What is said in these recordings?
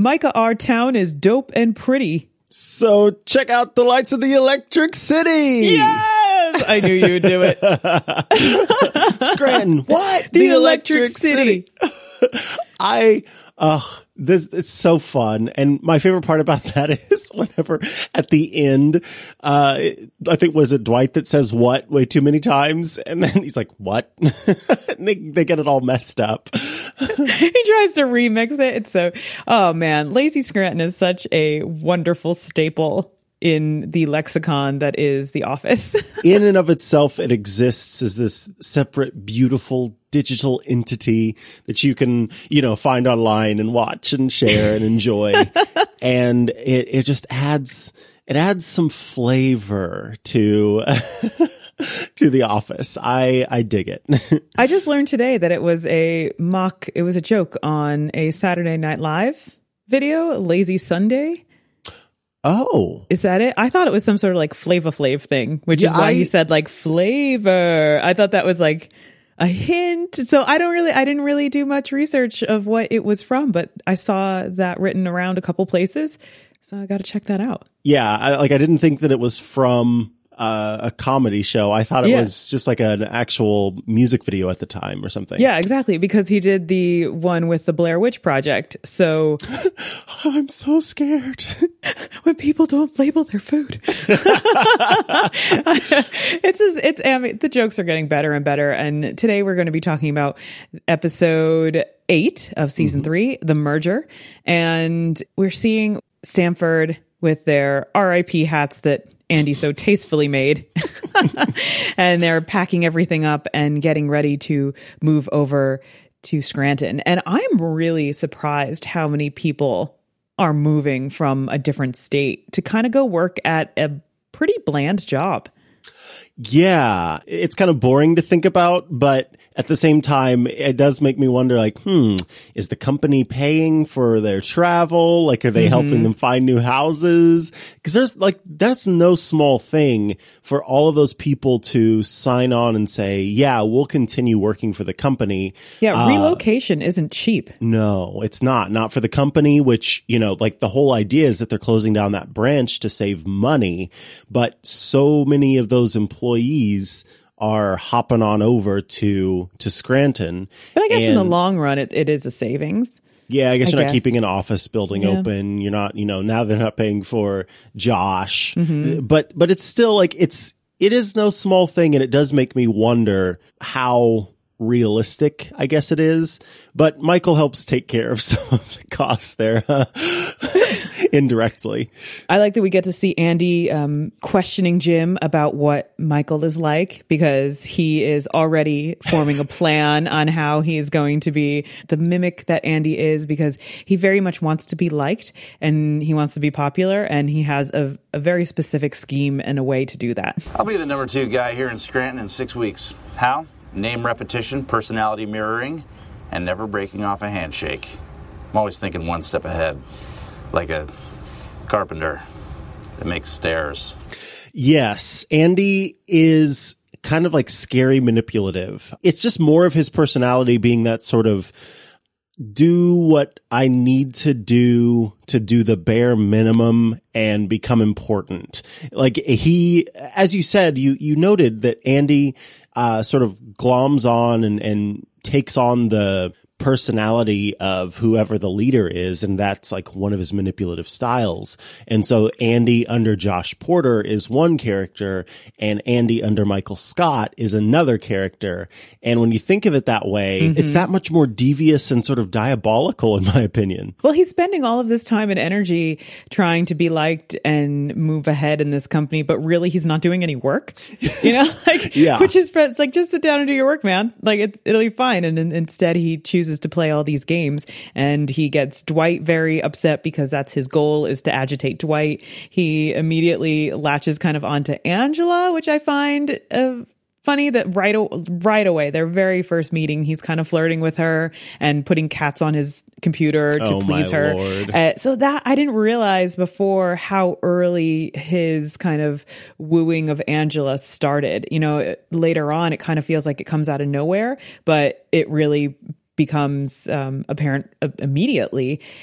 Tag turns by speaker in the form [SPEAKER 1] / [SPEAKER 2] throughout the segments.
[SPEAKER 1] Micah, our town is dope and pretty.
[SPEAKER 2] So check out the lights of the Electric City.
[SPEAKER 1] Yes! I knew you would do it.
[SPEAKER 2] Scranton. What?
[SPEAKER 1] The Electric City.
[SPEAKER 2] This it's so fun. And my favorite part about that is whenever at the end, I think was it Dwight that says what way too many times. And then he's like, what? And they get it all messed up.
[SPEAKER 1] He tries to remix it. It's so, oh man, Lazy Scranton is such a wonderful staple in the lexicon that is The Office.
[SPEAKER 2] In and of itself, it exists as this separate, beautiful digital entity that you can, find online and watch and share and enjoy. And it just adds some flavor to The Office. I dig it.
[SPEAKER 1] I just learned today that it was a joke on a Saturday Night Live video, Lazy Sunday.
[SPEAKER 2] Oh.
[SPEAKER 1] Is that it? I thought it was some sort of like Flava Flav thing, which is why he said like flavor. I thought that was like a hint. So I didn't really do much research of what it was from, but I saw that written around a couple places. So I got to check that out.
[SPEAKER 2] Yeah. I didn't think that it was from a comedy show. I thought it was just like an actual music video at the time or something.
[SPEAKER 1] Yeah, exactly. Because he did the one with the Blair Witch Project. So
[SPEAKER 2] I'm so scared
[SPEAKER 1] when people don't label their food. The jokes are getting better and better. And today we're going to be talking about episode 8 of season 3, The Merger. And we're seeing Stamford with their RIP hats that Andy so tastefully made. And they're packing everything up and getting ready to move over to Scranton. And I'm really surprised how many people are moving from a different state to kind of go work at a pretty bland job.
[SPEAKER 2] Yeah, it's kind of boring to think about, but at the same time, it does make me wonder, like, is the company paying for their travel? Like, are they helping them find new houses? Because that's no small thing for all of those people to sign on and say, yeah, we'll continue working for the company.
[SPEAKER 1] Yeah, relocation isn't cheap.
[SPEAKER 2] No, it's not. Not for the company, which, like the whole idea is that they're closing down that branch to save money. But so many of those employees are hopping on over to Scranton.
[SPEAKER 1] But I guess in the long run, it is a savings.
[SPEAKER 2] Yeah, I guess you're not keeping an office building open. You're not, now they're not paying for Josh. But it's still like, it is no small thing. And it does make me wonder how realistic, I guess it is. But Michael helps take care of some of the costs there indirectly.
[SPEAKER 1] I like that we get to see Andy questioning Jim about what Michael is like, because he is already forming a plan on how he is going to be the mimic that Andy is, because he very much wants to be liked and he wants to be popular, and he has a very specific scheme and a way to do that.
[SPEAKER 3] I'll be the number 2 guy here in Scranton in 6 weeks. How? Name repetition, personality mirroring, and never breaking off a handshake. I'm always thinking one step ahead, like a carpenter that makes stairs.
[SPEAKER 2] Yes, Andy is kind of like scary manipulative. It's just more of his personality being that sort of do what I need to do the bare minimum and become important. Like he, as you said, you noted that Andy sort of gloms on and takes on the personality of whoever the leader is, and that's like one of his manipulative styles. And so Andy under Josh Porter is one character, and Andy under Michael Scott is another character. And when you think of it that way, it's that much more devious and sort of diabolical, in my opinion.
[SPEAKER 1] Well, he's spending all of this time and energy trying to be liked and move ahead in this company, but really he's not doing any work, which is, it's like, just sit down and do your work, man. Like it'll be fine. And instead he chooses to play all these games, and he gets Dwight very upset because that's his goal, is to agitate Dwight. He immediately latches kind of onto Angela, which I find funny that right away, their very first meeting, he's kind of flirting with her and putting cats on his computer to please her. So that I didn't realize before how early his kind of wooing of Angela started. Later on, it kind of feels like it comes out of nowhere, but it really becomes apparent immediately.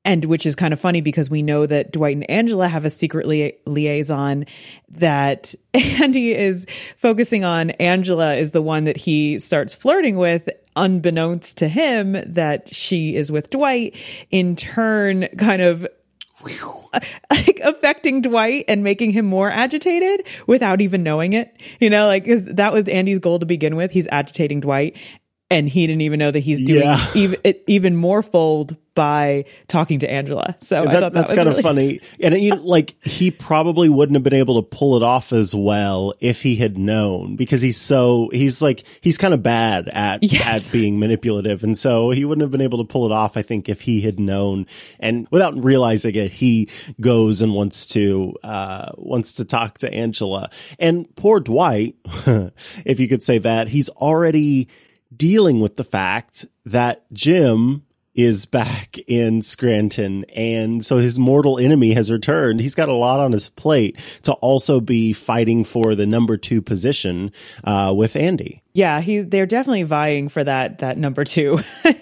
[SPEAKER 1] And which is kind of funny because we know that Dwight and Angela have a secret liaison, that Andy is focusing on. Angela is the one that he starts flirting with, unbeknownst to him that she is with Dwight, in turn kind of like affecting Dwight and making him more agitated without even knowing it. You know, like, 'cause that was Andy's goal to begin with. He's agitating Dwight, and he didn't even know that he's doing even more fold by talking to Angela. So I thought that's kind of funny.
[SPEAKER 2] And he probably wouldn't have been able to pull it off as well if he had known, because he's kind of bad at being manipulative. And so he wouldn't have been able to pull it off, I think, if he had known. And without realizing it, he goes and wants to talk to Angela. And poor Dwight, if you could say that, he's already dealing with the fact that Jim is back in Scranton, and so his mortal enemy has returned. He's got a lot on his plate to also be fighting for the number 2 position with Andy.
[SPEAKER 1] Yeah, they're definitely vying for that number 2.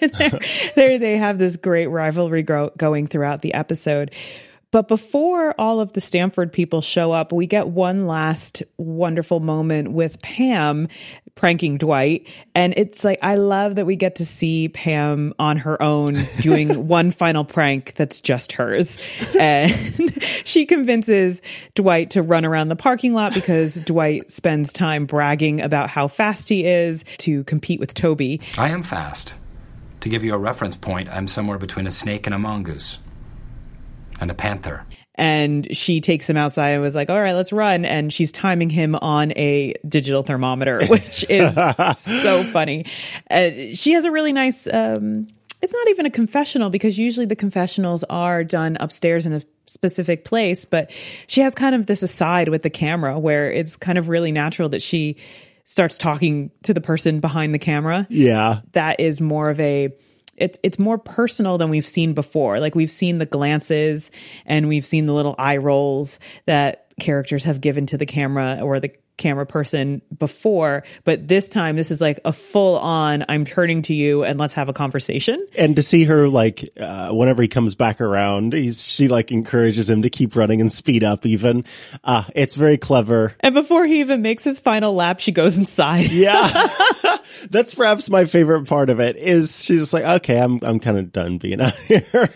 [SPEAKER 1] They have this great rivalry going throughout the episode. But before all of the Stamford people show up, we get one last wonderful moment with Pam pranking Dwight. And it's like, I love that we get to see Pam on her own doing one final prank that's just hers. And she convinces Dwight to run around the parking lot because Dwight spends time bragging about how fast he is to compete with Toby.
[SPEAKER 4] I am fast. To give you a reference point, I'm somewhere between a snake and a mongoose. And a panther.
[SPEAKER 1] And she takes him outside and was like, all right, let's run. And she's timing him on a digital thermometer, which is so funny. She has a really nice, it's not even a confessional, because usually the confessionals are done upstairs in a specific place. But she has kind of this aside with the camera where it's kind of really natural that she starts talking to the person behind the camera.
[SPEAKER 2] Yeah.
[SPEAKER 1] That is more of it's more personal than we've seen before. Like, we've seen the glances and we've seen the little eye rolls that characters have given to the camera or the camera person before, but this time this is like a full on, I'm turning to you and let's have a conversation.
[SPEAKER 2] And to see her, like, whenever he comes back around, she like encourages him to keep running and speed up even. It's very clever.
[SPEAKER 1] And before he even makes his final lap, she goes inside.
[SPEAKER 2] Yeah. That's perhaps my favorite part of it, is she's just like, okay, I'm kind of done being out here.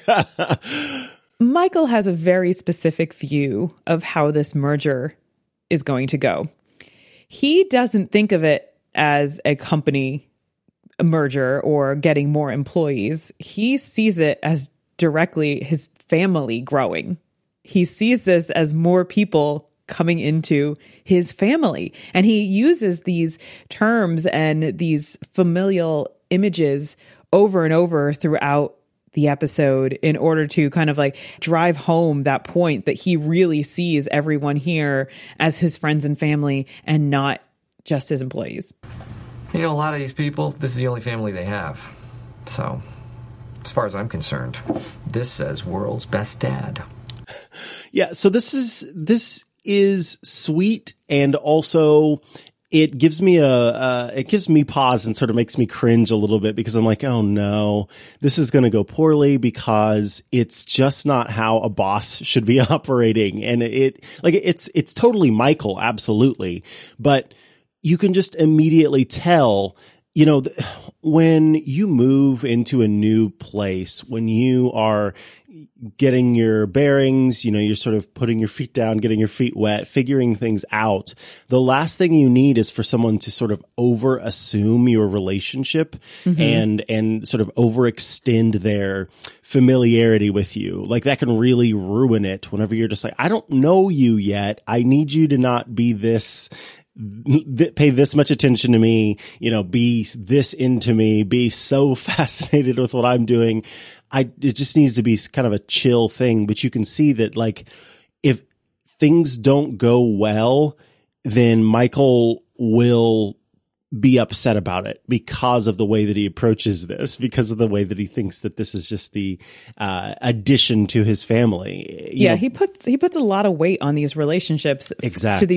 [SPEAKER 1] Michael has a very specific view of how this merger is going to go. He doesn't think of it as a company merger or getting more employees. He sees it as directly his family growing. He sees this as more people coming into his family. And he uses these terms and these familial images over and over throughout the episode in order to kind of like drive home that point that he really sees everyone here as his friends and family and not just his employees.
[SPEAKER 5] You know, a lot of these people, this is the only family they have. So, as far as I'm concerned, this says world's best dad.
[SPEAKER 2] Yeah, so this is sweet, and also it gives me pause and sort of makes me cringe a little bit, because I'm like, oh no, this is going to go poorly, because it's just not how a boss should be operating. And it's totally Michael, absolutely. But you can just immediately tell, you know, when you move into a new place, when you are getting your bearings, you know, you're sort of putting your feet down, getting your feet wet, figuring things out. The last thing you need is for someone to sort of over assume your relationship and sort of overextend their familiarity with you. Like, that can really ruin it whenever you're just like, I don't know you yet. I need you to not be pay this much attention to me, you know, be this into me, be so fascinated with what I'm doing. It just needs to be kind of a chill thing. But you can see that, like, if things don't go well, then Michael will be upset about it because of the way that he approaches this, because of the way that he thinks that this is just the addition to his family.
[SPEAKER 1] You know, he puts a lot of weight on these relationships.
[SPEAKER 2] Exactly.
[SPEAKER 1] To these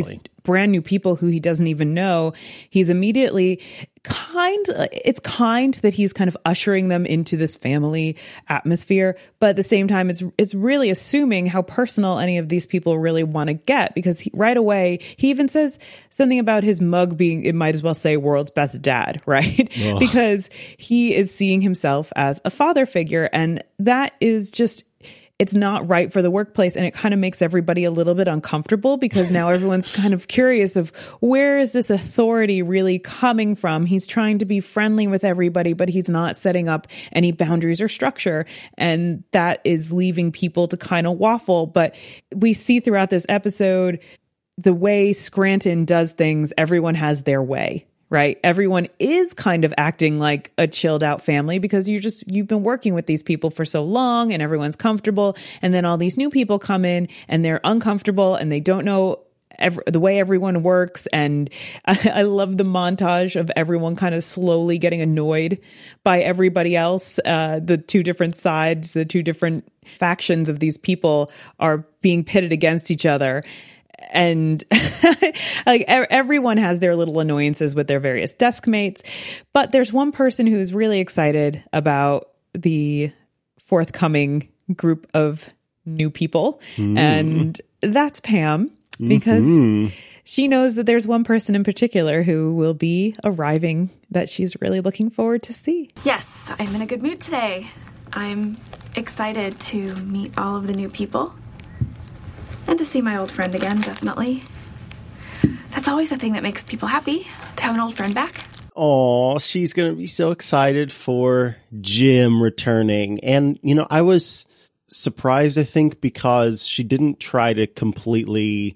[SPEAKER 1] brand new people who he doesn't even know, he's immediately it's kind that he's kind of ushering them into this family atmosphere, but at the same time, it's really assuming how personal any of these people really want to get, because right away, he even says something about his mug being, it might as well say world's best dad, right? Because he is seeing himself as a father figure, and that is just, it's not right for the workplace, and it kind of makes everybody a little bit uncomfortable, because now everyone's kind of curious of where is this authority really coming from? He's trying to be friendly with everybody, but he's not setting up any boundaries or structure, and that is leaving people to kind of waffle. But we see throughout this episode, the way Scranton does things, everyone has their way. Right? Everyone is kind of acting like a chilled out family because you've been working with these people for so long and everyone's comfortable. And then all these new people come in and they're uncomfortable and they don't know the way everyone works. And I love the montage of everyone kind of slowly getting annoyed by everybody else. The two different sides, the two different factions of these people are being pitted against each other. And like everyone has their little annoyances with their various desk mates. But there's one person who's really excited about the forthcoming group of new people. And that's Pam, because she knows that there's one person in particular who will be arriving that she's really looking forward to see.
[SPEAKER 6] Yes, I'm in a good mood today. I'm excited to meet all of the new people. And to see my old friend again, definitely. That's always the thing that makes people happy, to have an old friend back.
[SPEAKER 2] Oh, she's going to be so excited for Jim returning. And, I was surprised, I think, because she didn't try to completely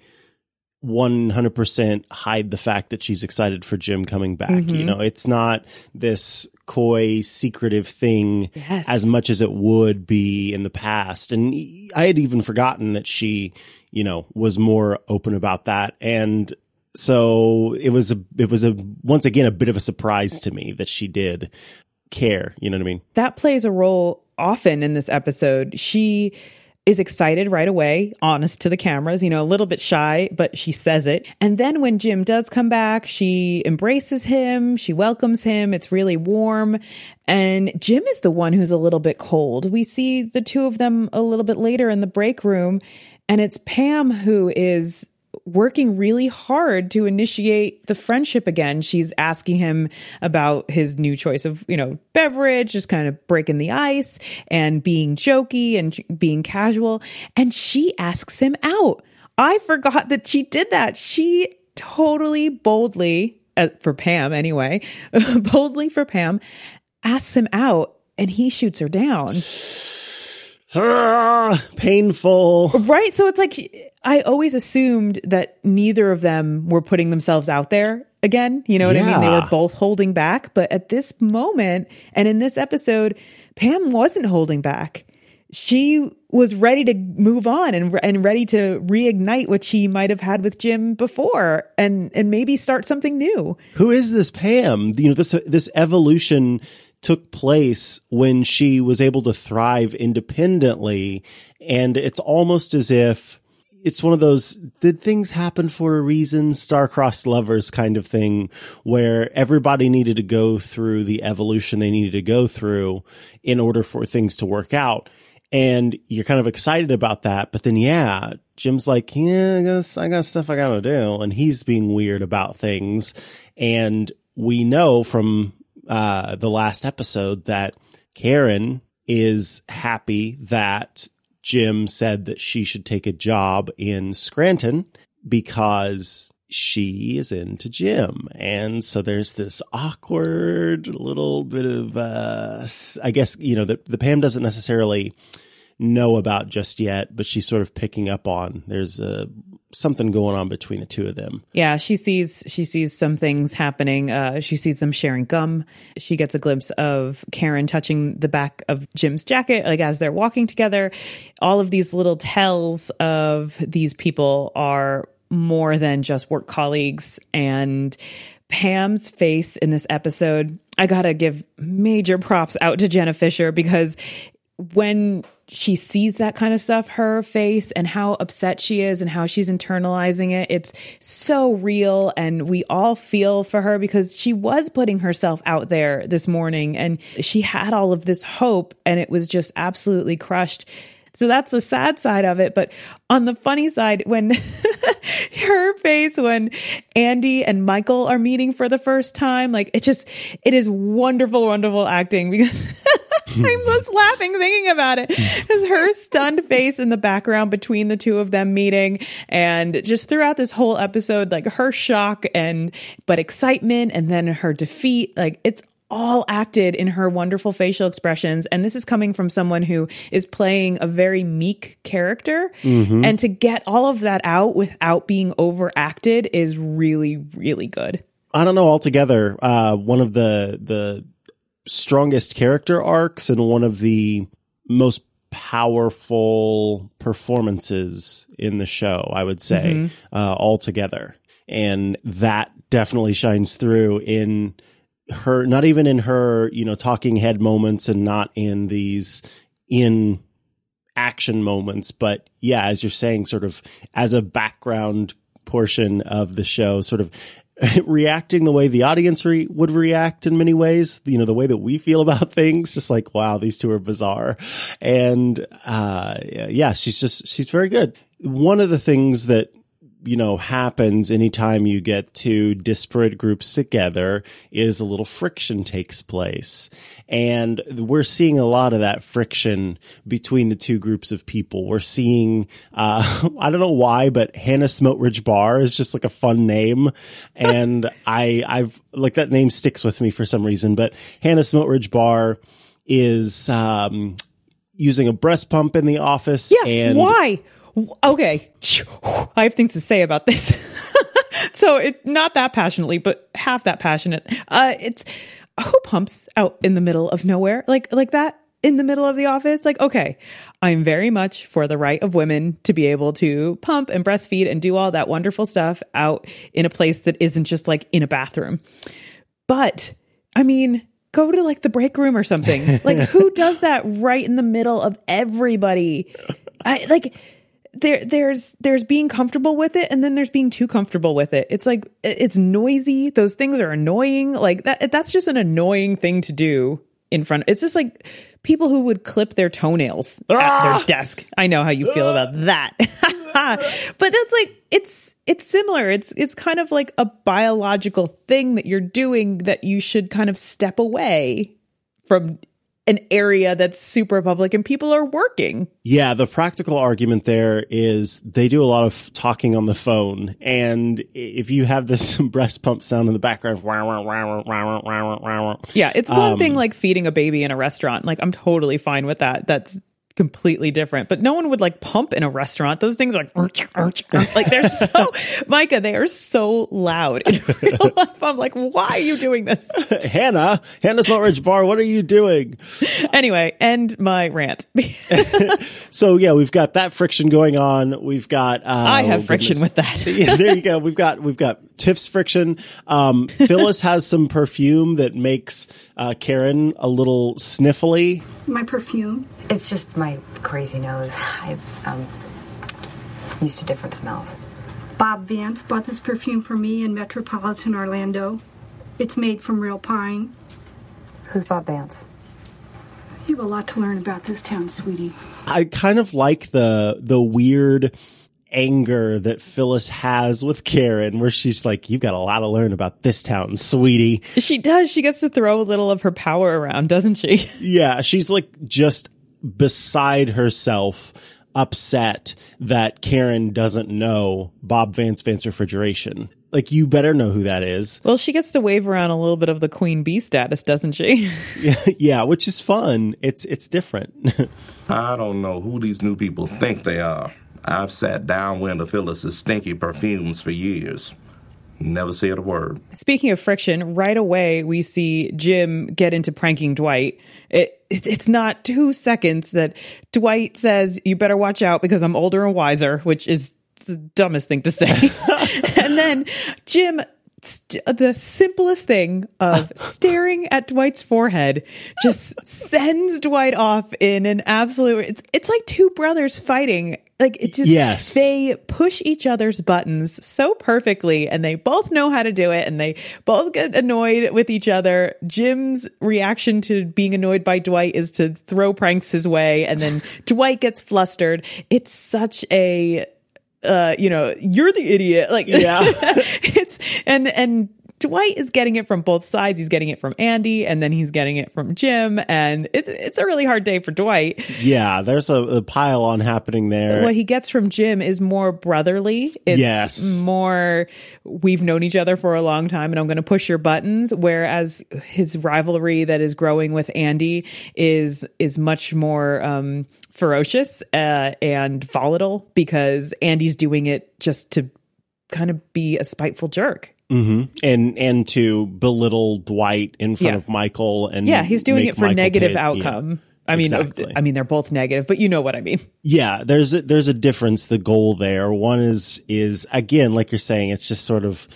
[SPEAKER 2] 100% hide the fact that she's excited for Jim coming back. It's not this coy, secretive thing as much as it would be in the past. And I had even forgotten that she, was more open about that. And so it was once again, a bit of a surprise to me that she did care. You know what I mean? That
[SPEAKER 1] plays a role often in this episode. She is excited right away, honest to the cameras, a little bit shy, but she says it. And then when Jim does come back, she embraces him, she welcomes him, it's really warm. And Jim is the one who's a little bit cold. We see the two of them a little bit later in the break room, and it's Pam who is working really hard to initiate the friendship again. She's asking him about his new choice of, beverage, just kind of breaking the ice and being jokey and being casual. And she asks him out. I forgot that she did that. She totally boldly, for Pam anyway, boldly for Pam, asks him out, and he shoots her down.
[SPEAKER 2] Painful.
[SPEAKER 1] Right? So it's like, I always assumed that neither of them were putting themselves out there again. You know what I mean? They were both holding back. But at this moment, and in this episode, Pam wasn't holding back. She was ready to move on and ready to reignite what she might have had with Jim before and maybe start something new.
[SPEAKER 2] Who is this Pam? This evolution took place when she was able to thrive independently. And it's almost as if it's one of those, did things happen for a reason, star-crossed lovers kind of thing, where everybody needed to go through the evolution they needed to go through in order for things to work out. And you're kind of excited about that. But then, Jim's like, I got stuff I got to do. And he's being weird about things. And we know from the last episode that Karen is happy that Jim said that she should take a job in Scranton because she is into Jim. And so there's this awkward little bit of, I guess, the Pam doesn't necessarily know about just yet, but she's sort of picking up on there's something going on between the two of them.
[SPEAKER 1] Yeah, she sees some things happening. She sees them sharing gum. She gets a glimpse of Karen touching the back of Jim's jacket, like as they're walking together. All of these little tells of these people are more than just work colleagues. And Pam's face in this episode, I gotta give major props out to Jenna Fischer, because when she sees that kind of stuff, her face, and how upset she is and how she's internalizing it. It's so real. And we all feel for her because she was putting herself out there this morning and she had all of this hope and it was just absolutely crushed. So that's the sad side of it. But on the funny side, when her face, when Andy and Michael are meeting for the first time, like it is wonderful, wonderful acting because I'm just laughing thinking about it. It's her stunned face in the background between the two of them meeting. And just throughout this whole episode, like her shock but excitement and then her defeat, like it's all acted in her wonderful facial expressions. And this is coming from someone who is playing a very meek character. Mm-hmm. And to get all of that out without being overacted is really, really good.
[SPEAKER 2] I don't know altogether. One of the strongest character arcs and one of the most powerful performances in the show, I would say, altogether. And that definitely shines through in her, not even in her, talking head moments and not in these in action moments, but yeah, as you're saying, sort of as a background portion of the show, sort of reacting the way the audience would react in many ways, the way that we feel about things, just like, wow, these two are bizarre. And, yeah, she's very good. One of the things that, happens anytime you get two disparate groups together is a little friction takes place. And we're seeing a lot of that friction between the two groups of people. We're seeing, I don't know why, but Hannah Smoteridge Barr is just like a fun name. And I've like that name sticks with me for some reason, but Hannah Smoteridge Barr is, using a breast pump in the office.
[SPEAKER 1] Yeah.
[SPEAKER 2] And
[SPEAKER 1] why? Okay, I have things to say about this. So it's not that passionately, but half that passionate. It's who pumps out in the middle of nowhere like that in the middle of the office? Like, okay, I'm very much for the right of women to be able to pump and breastfeed and do all that wonderful stuff out in a place that isn't just like in a bathroom. But I mean, go to like the break room or something. Like, who does that right in the middle of everybody? There's being comfortable with it and then there's being too comfortable with it. It's like, it's noisy. Those things are annoying. Like that's just an annoying thing to do in front. It's just like people who would clip their toenails at their desk. I know how you feel about that. But that's like, it's similar. It's kind of like a biological thing that you're doing that you should kind of step away from an area that's super public and people are working. Yeah, the practical argument there is they do a lot of talking on the phone. And if you have this breast pump sound in the background, yeah, it's one thing like feeding a baby in a restaurant. Like I'm totally fine with that. That's completely different, but no one would like pump in a restaurant. Those things are like they're so Micah, they are so loud in real life. I'm like, why are you doing this? Hannah Smoteridge Barr, what are you doing? Anyway, end my rant. So yeah, we've got that friction going on. We've got I have friction with that. Yeah, there you go. We've got Tiff's friction. Phyllis has some perfume that makes Karen a little sniffly.
[SPEAKER 7] My perfume?
[SPEAKER 8] It's just my crazy nose. I'm used to different smells.
[SPEAKER 7] Bob Vance bought this perfume for me in Metropolitan Orlando. It's made from real pine.
[SPEAKER 8] Who's Bob Vance?
[SPEAKER 7] You have a lot to learn about this town, sweetie. I
[SPEAKER 2] kind of like the weird anger that Phyllis has with Karen, where she's like, you've got a lot to learn about this town, sweetie. She does. She gets to throw a little of her power around, doesn't she? Yeah, she's like just beside herself, upset that Karen doesn't know Bob Vance Refrigeration. Like, you better know who that is. Well, she gets to wave around a little bit of the queen bee status, doesn't she? Yeah, which is fun. It's different.
[SPEAKER 9] I don't know who these new people think they are. I've sat downwind of Phyllis's stinky perfumes for years. Never said a word. Speaking of friction, right away we see Jim get into pranking Dwight. It's not 2 seconds that Dwight says, you better watch out because I'm older and wiser, which is the dumbest thing to say. And then Jim
[SPEAKER 1] the simplest thing of staring at Dwight's forehead just sends Dwight off in an absolute, it's like two brothers fighting. Like it just,
[SPEAKER 2] yes.
[SPEAKER 1] They push each other's buttons so perfectly and they both know how to do it and they both get annoyed with each other. Jim's reaction to being annoyed by Dwight is to throw pranks his way and then Dwight gets flustered. It's such a, you're the idiot. Like,
[SPEAKER 2] yeah,
[SPEAKER 1] it's, and Dwight is getting it from both sides. He's getting it from Andy and then he's getting it from Jim. And it's a really hard day for Dwight.
[SPEAKER 2] Yeah, there's a pile on happening there.
[SPEAKER 1] What he gets from Jim is more brotherly. It's more, we've known each other for a long time and I'm going to push your buttons. Whereas his rivalry that is growing with Andy is much more ferocious and volatile because Andy's doing it just to kind of be a spiteful jerk.
[SPEAKER 2] Mm-hmm. And to belittle Dwight in front of Michael and
[SPEAKER 1] he's doing it for
[SPEAKER 2] Michael
[SPEAKER 1] negative outcome. Yeah.
[SPEAKER 2] Exactly.
[SPEAKER 1] I mean they're both negative, but you know what I mean.
[SPEAKER 2] Yeah, there's a difference. The goal there, one is again, like you're saying, it's just sort of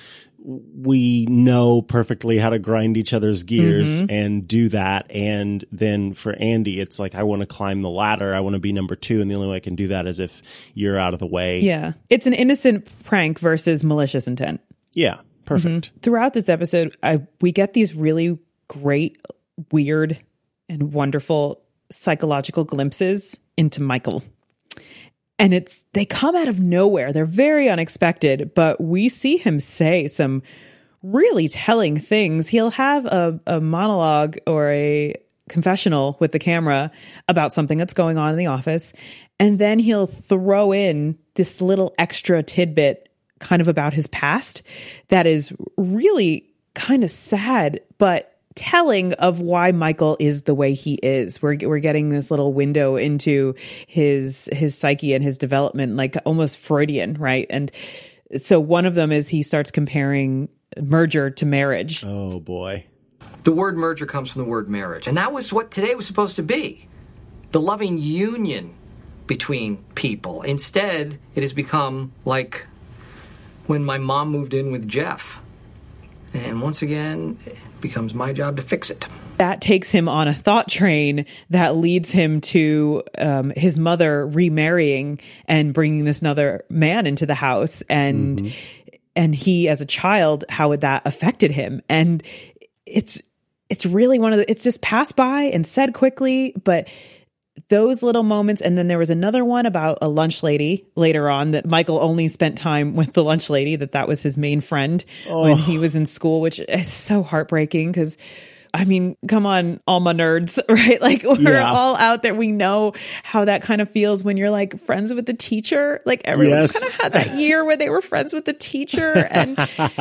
[SPEAKER 2] we know perfectly how to grind each other's gears and do that. And then for Andy, it's like, I want to climb the ladder. I want to be number 2. And the only way I can do that is if you're out of the way.
[SPEAKER 1] Yeah. It's an innocent prank versus malicious intent.
[SPEAKER 2] Yeah. Perfect.
[SPEAKER 1] Throughout this episode, we get these really great, weird, and wonderful psychological glimpses into Michael. And they come out of nowhere. They're very unexpected, but we see him say some really telling things. He'll have a monologue or a confessional with the camera about something that's going on in the office. And then he'll throw in this little extra tidbit kind of about his past that is really kind of sad, but telling of why Michael is the way he is. We're getting this little window into his psyche and his development, like almost Freudian, right? And so one of them is he starts comparing merger to marriage.
[SPEAKER 2] Oh boy.
[SPEAKER 5] The word merger comes from the word marriage, and that was what today was supposed to be. The loving union between people. Instead, it has become like when my mom moved in with Jeff. And once again, it becomes my job to fix it.
[SPEAKER 1] That takes him on a thought train that leads him to his mother remarrying and bringing this another man into the house. And he, as a child, how had that affected him? And it's really it's just passed by and said quickly, but those little moments. And then there was another one about a lunch lady later on that Michael only spent time with the lunch lady, that was his main friend when he was in school, which is so heartbreaking because, I mean, come on, all my nerds, right? Like we're all out there. We know how that kind of feels when you're like friends with the teacher. Like everyone kind of had that year where they were friends with the teacher. And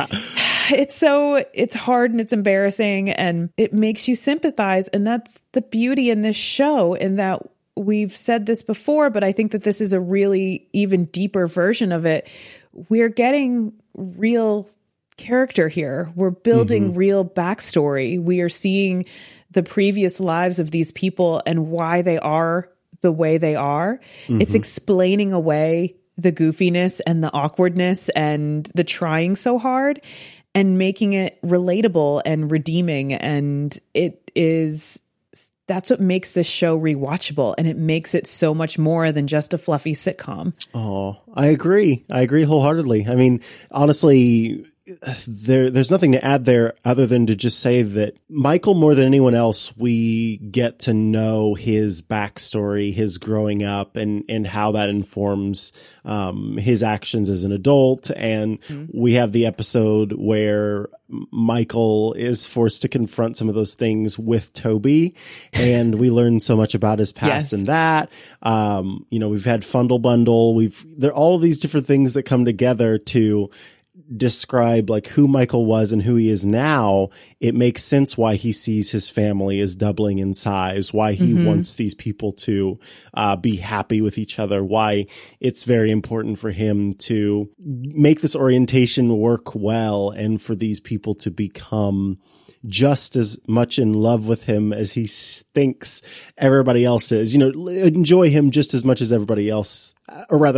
[SPEAKER 1] it's hard and it's embarrassing and it makes you sympathize. And that's the beauty in this show, in that we've said this before, but I think that this is a really even deeper version of it. We're getting real character here. We're building real backstory. We are seeing the previous lives of these people and why they are the way they are. It's explaining away the goofiness and the awkwardness and the trying so hard and making it relatable and redeeming. And that's what makes this show rewatchable, and it makes it so much more than just a fluffy sitcom.
[SPEAKER 2] Oh, I agree. I agree wholeheartedly. I mean, honestly, there's nothing to add there other than to just say that Michael, more than anyone else, we get to know his backstory, his growing up, and how that informs his actions as an adult. And we have the episode where Michael is forced to confront some of those things with Toby, and we learn so much about his past in that. We've had Fundle Bundle. There are all of these different things that come together to describe like who Michael was and who he is now. It makes sense why he sees his family as doubling in size, why he wants these people to be happy with each other, why it's very important for him to make this orientation work well, and for these people to become just as much in love with him as he thinks everybody else is. Enjoy him just as much as everybody else, or rather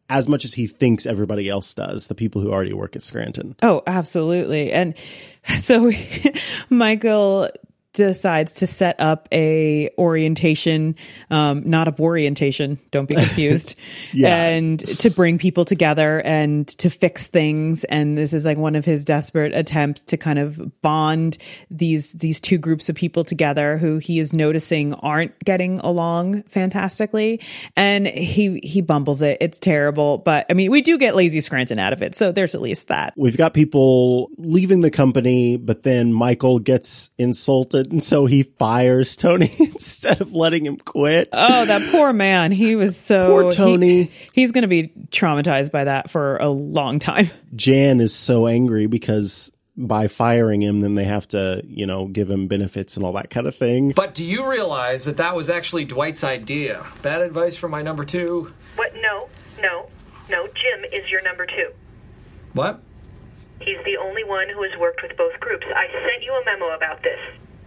[SPEAKER 2] as much as he thinks everybody else does, the people who already work at Scranton.
[SPEAKER 1] Oh, absolutely. And so Michael decides to set up a orientation, not a orientation, don't be confused, and to bring people together and to fix things. And this is like one of his desperate attempts to kind of bond these two groups of people together who he is noticing aren't getting along fantastically. And he bumbles it. It's terrible. But I mean, we do get lazy Scranton out of it. So there's at least that.
[SPEAKER 2] We've got people leaving the company, but then Michael gets insulted. And so he fires Tony instead of letting him quit.
[SPEAKER 1] Oh, that poor man. He was so...
[SPEAKER 2] Poor Tony.
[SPEAKER 1] He's going to be traumatized by that for a long time.
[SPEAKER 2] Jan is so angry because by firing him, then they have to, give him benefits and all that kind of thing.
[SPEAKER 5] But do you realize that was actually Dwight's idea? Bad advice from my number 2.
[SPEAKER 10] What? No. Jim is your number 2.
[SPEAKER 5] What?
[SPEAKER 10] He's the only one who has worked with both groups. I sent you a memo about this.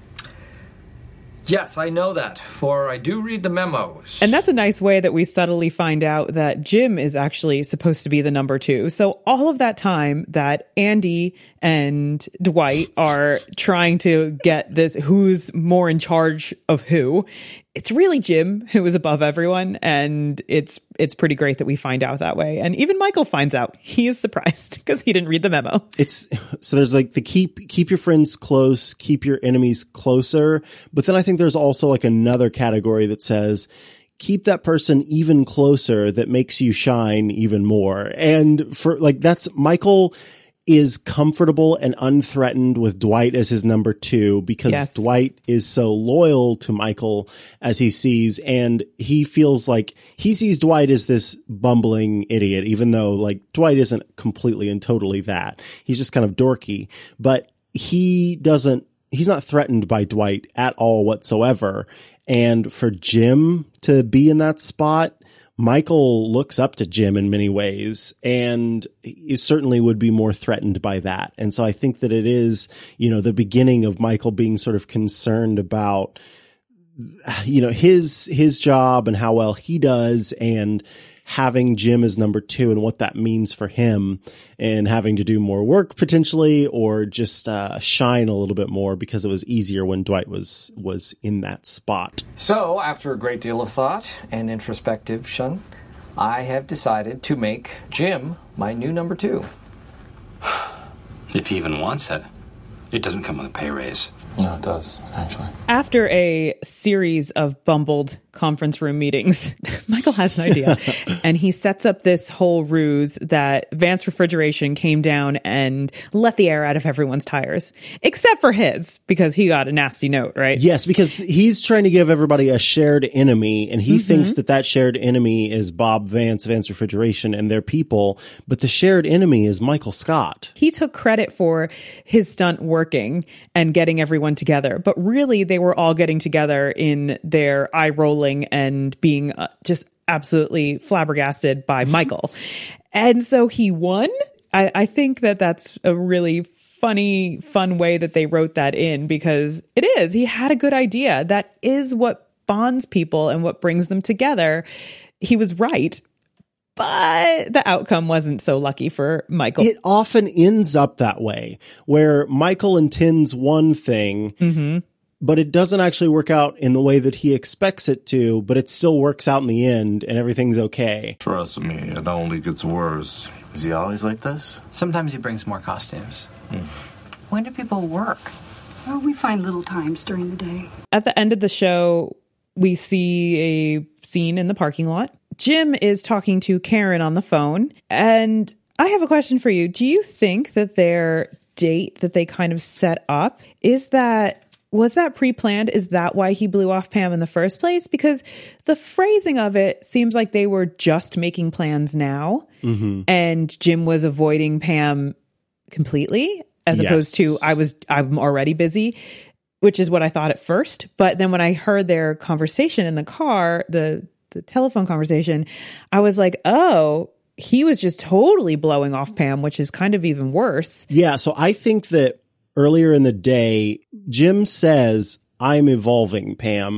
[SPEAKER 5] Yes, I know that, for I do read the memos.
[SPEAKER 1] And that's a nice way that we subtly find out that Jim is actually supposed to be the number 2. So all of that time that Andy and Dwight are trying to get this who's more in charge of who, it's really Jim who is above everyone. And it's pretty great that we find out that way. And even Michael finds out. He is surprised because he didn't read the memo.
[SPEAKER 2] So there's like the keep your friends close, keep your enemies closer. But then I think there's also like another category that says, keep that person even closer that makes you shine even more. And for like, that's Michael is comfortable and unthreatened with Dwight as his number 2 because Dwight is so loyal to Michael as he sees, and he feels like he sees Dwight as this bumbling idiot, even though like Dwight isn't completely and totally that. He's just kind of dorky, but he's not threatened by Dwight at all whatsoever. And for Jim to be in that spot, Michael looks up to Jim in many ways, and he certainly would be more threatened by that. And so I think that it is, the beginning of Michael being sort of concerned about, his job and how well he does, and having Jim as number 2 and what that means for him, and having to do more work potentially, or just shine a little bit more because it was easier when Dwight was in that spot.
[SPEAKER 5] So, after a great deal of thought and introspection, I have decided to make Jim my new number 2.
[SPEAKER 4] If he even wants it. It doesn't come with a pay raise.
[SPEAKER 11] No, it does, actually.
[SPEAKER 1] After a series of bumbled conference room meetings, Michael has an idea. And he sets up this whole ruse that Vance Refrigeration came down and let the air out of everyone's tires. Except for his, because he got a nasty note, right?
[SPEAKER 2] Yes, because he's trying to give everybody a shared enemy, and he thinks that shared enemy is Bob Vance, Vance Refrigeration, and their people. But the shared enemy is Michael Scott.
[SPEAKER 1] He took credit for his stunt working and getting everyone together, but really they were all getting together in their eye rolling and being just absolutely flabbergasted by Michael. And so he won. I think that's a really fun way that they wrote that in, because it is. He had a good idea. That is what bonds people and what brings them together. He was right. But the outcome wasn't so lucky for Michael.
[SPEAKER 2] It often ends up that way, where Michael intends one thing, but it doesn't actually work out in the way that he expects it to, but it still works out in the end and everything's okay.
[SPEAKER 9] Trust me, it only gets worse.
[SPEAKER 3] Is he always like this?
[SPEAKER 12] Sometimes he brings more costumes. When do people work?
[SPEAKER 7] Well, we find little times during the day.
[SPEAKER 1] At the end of the show, we see a scene in the parking lot. Jim is talking to Karen on the phone, and I have a question for you. Do you think that their date that they kind of set up, was that pre-planned? Is that why he blew off Pam in the first place? Because the phrasing of it seems like they were just making plans now, and Jim was avoiding Pam completely, as opposed to I'm already busy, which is what I thought at first. But then when I heard their conversation in the car, the telephone conversation, I was like, oh, he was just totally blowing off Pam, which is kind of even worse.
[SPEAKER 2] Yeah, so I think that earlier in the day, Jim says, I'm evolving, Pam.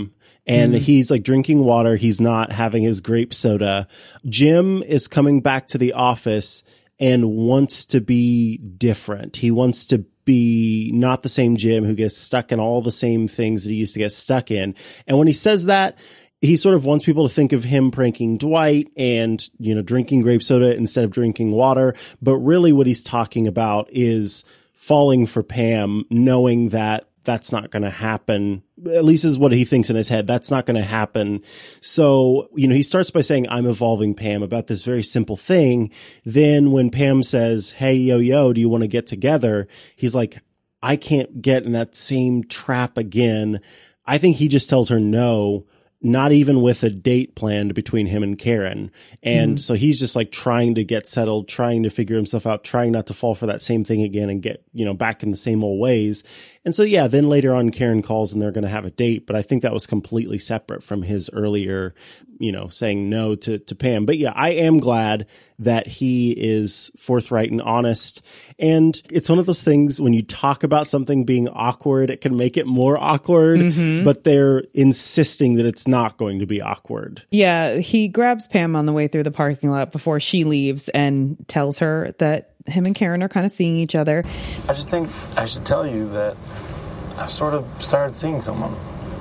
[SPEAKER 2] and he's like drinking water. He's not having his grape soda. Jim is coming back to the office and wants to be different. He wants to be not the same Jim who gets stuck in all the same things that he used to get stuck in. And when he says that, he sort of wants people to think of him pranking Dwight and, drinking grape soda instead of drinking water. But really what he's talking about is falling for Pam, knowing that that's not going to happen. At least is what he thinks in his head. That's not going to happen. So, he starts by saying, I'm evolving Pam about this very simple thing. Then when Pam says, hey, yo, do you want to get together? He's like, I can't get in that same trap again. I think he just tells her no, not even with a date planned between him and Karen. And so he's just like trying to get settled, trying to figure himself out, trying not to fall for that same thing again and get, back in the same old ways. And so, yeah, then later on Karen calls and they're going to have a date. But I think that was completely separate from his earlier, saying no to Pam. But yeah, I am glad that he is forthright and honest. And it's one of those things when you talk about something being awkward, it can make it more awkward, but they're insisting that it's not going to be awkward.
[SPEAKER 1] Yeah, he grabs Pam on the way through the parking lot before she leaves and tells her that him and Karen are kind of seeing each other.
[SPEAKER 11] I just think I should tell you that I've sort of started seeing someone.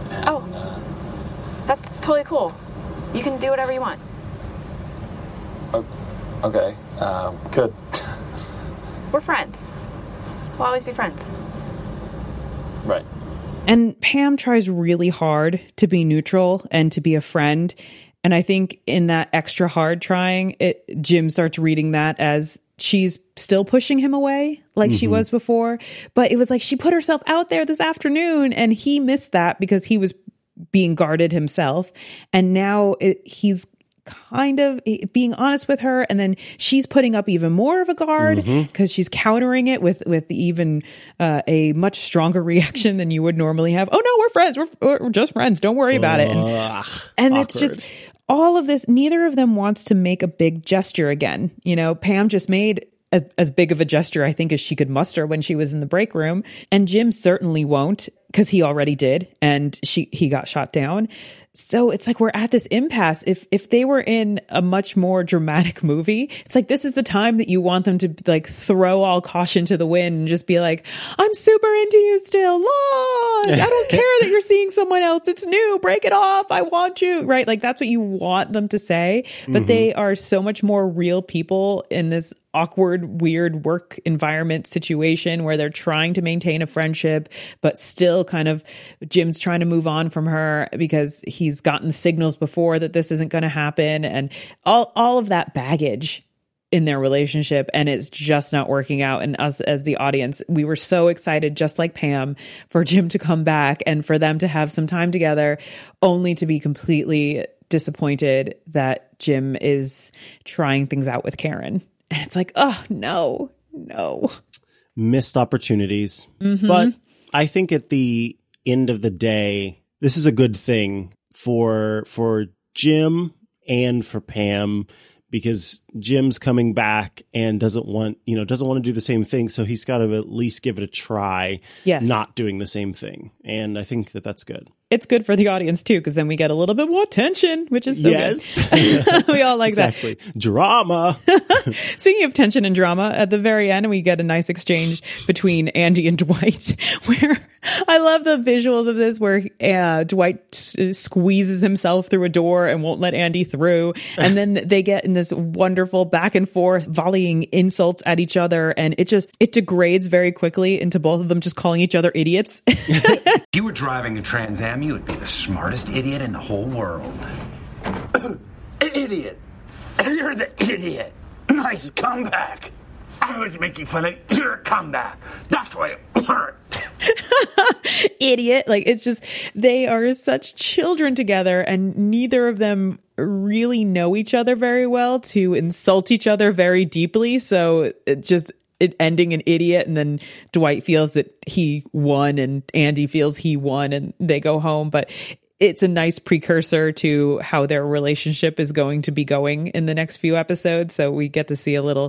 [SPEAKER 6] That's totally cool. You can do whatever you want.
[SPEAKER 11] Okay, good.
[SPEAKER 6] We're friends. We'll always be friends.
[SPEAKER 11] Right.
[SPEAKER 1] And Pam tries really hard to be neutral and to be a friend. And I think in that extra hard trying, Jim starts reading that as she's still pushing him away like she was before. But it was like she put herself out there this afternoon and he missed that because he was being guarded himself. And now he's kind of being honest with her, and then she's putting up even more of a guard because she's countering it with even a much stronger reaction than you would normally have. Oh no, we're friends. We're just friends. Don't worry about it. And it's just all of this. Neither of them wants to make a big gesture again. Pam just made as big of a gesture, I think, as she could muster when she was in the break room. And Jim certainly won't, because he already did. And he got shot down. So it's like we're at this impasse. If they were in a much more dramatic movie, it's like this is the time that you want them to like throw all caution to the wind and just be like, I'm super into you still. Look, I don't care that you're seeing someone else. It's new. Break it off. I want you. Right? Like that's what you want them to say. But they are so much more real people in this awkward, weird work environment situation where they're trying to maintain a friendship, but still kind of Jim's trying to move on from her because he's gotten signals before that this isn't going to happen, and all of that baggage in their relationship, and it's just not working out. And us as the audience, we were so excited, just like Pam, for Jim to come back and for them to have some time together, only to be completely disappointed that Jim is trying things out with Karen. And it's like, oh, no.
[SPEAKER 2] Missed opportunities. But I think at the end of the day, this is a good thing for Jim and for Pam, because Jim's coming back and doesn't want to do the same thing. So he's got to at least give it a try, not doing the same thing. And I think that that's good.
[SPEAKER 1] It's good for the audience too, because then we get a little bit more tension, which is so good. We all like that.
[SPEAKER 2] Exactly. Drama.
[SPEAKER 1] Speaking of tension and drama, at the very end, we get a nice exchange between Andy and Dwight, where I love the visuals of this, where Dwight squeezes himself through a door and won't let Andy through. And then they get in this wonderful back and forth volleying insults at each other. And it degrades very quickly into both of them just calling each other idiots.
[SPEAKER 4] If you were driving a Trans Am, you would be the smartest idiot in the whole world.
[SPEAKER 3] Idiot. You're the idiot. Nice comeback. I was making fun of your comeback. That's why it worked.
[SPEAKER 1] Idiot. Like, it's just, they are such children together, and neither of them really know each other very well to insult each other very deeply. So it ending an idiot, and then Dwight feels that he won and Andy feels he won, and they go home. But it's a nice precursor to how their relationship is going to be going in the next few episodes. So we get to see a little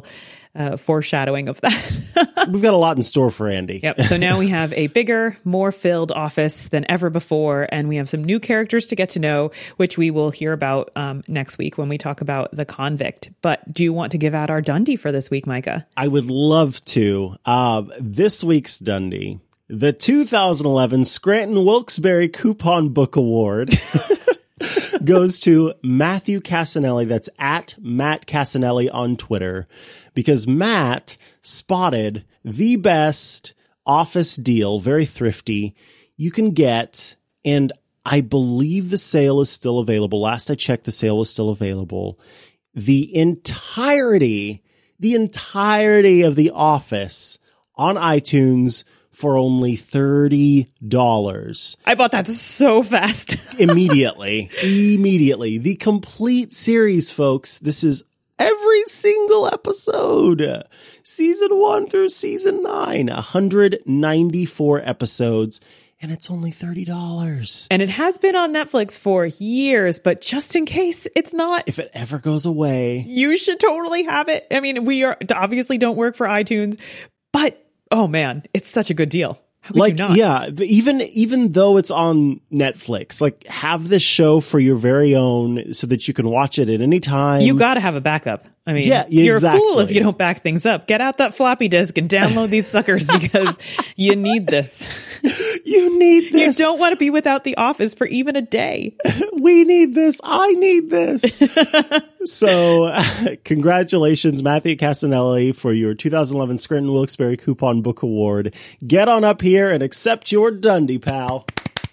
[SPEAKER 1] foreshadowing of that.
[SPEAKER 2] We've got a lot in store for Andy.
[SPEAKER 1] Yep. So now we have a bigger, more filled office than ever before, and we have some new characters to get to know, which we will hear about next week when we talk about The Convict. But do you want to give out our Dundie for this week, Micah?
[SPEAKER 2] I would love to. This week's Dundie, the 2011 Scranton Wilkes-Barre Coupon Book Award goes to Matthew Casanelli. That's at Matt Casanelli on Twitter, because Matt spotted the best office deal, very thrifty, you can get. And I believe the sale is still available. Last I checked, the sale was still available. The entirety of The Office on iTunes for only $30.
[SPEAKER 1] I bought that so fast.
[SPEAKER 2] Immediately. The complete series, folks. This is every single episode. Season 1 through season 9. 194 episodes. And it's only $30.
[SPEAKER 1] And it has been on Netflix for years, but just in case it's not.
[SPEAKER 2] If it ever goes away.
[SPEAKER 1] You should totally have it. I mean, we obviously don't work for iTunes, but oh man, it's such a good deal. How could you not?
[SPEAKER 2] Yeah, even though it's on Netflix, like, have this show for your very own so that you can watch it at any time.
[SPEAKER 1] You got to have a backup. I mean, you're a fool if you don't back things up. Get out that floppy disk and download these suckers because you need this.
[SPEAKER 2] You need this.
[SPEAKER 1] You don't want to be without The Office for even a day.
[SPEAKER 2] We need this. I need this. So congratulations, Matthew Casanelli, for your 2011 Scranton Wilkes-Barre Coupon Book Award. Get on up here and accept your Dundie, pal.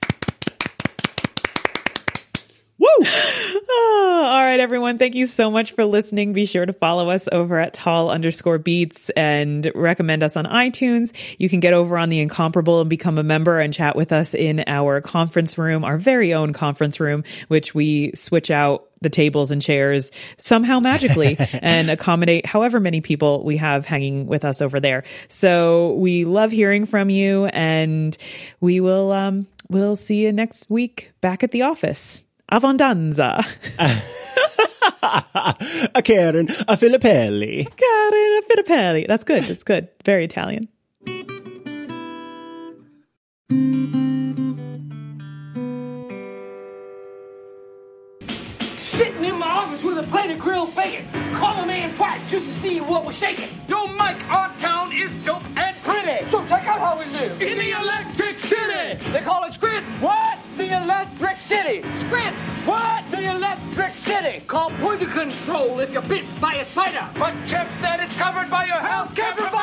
[SPEAKER 2] Woo!
[SPEAKER 1] All right, everyone. Thank you so much for listening. Be sure to follow us over at tall_beats and recommend us on iTunes. You can get over on The Incomparable and become a member and chat with us in our conference room, our very own conference room, which we switch out the tables and chairs somehow magically and accommodate however many people we have hanging with us over there. So we love hearing from you, and we will we'll see you next week back at the office. Avandanza.
[SPEAKER 2] A Karen, a Filippelli.
[SPEAKER 1] Karen, a Filippelli. That's good. That's good. Very Italian.
[SPEAKER 13] Sitting in my office with a plate of grilled bacon. Call a man twice just to see what was shaking. Yo, Mike, our town is dope and pretty. So check out how we live. In the Electric City. They call it Scranton. What? The Electric City. Scranton. What? The Electric City. Call poison control if you're bit by a spider. But check that it's covered by your health care provider.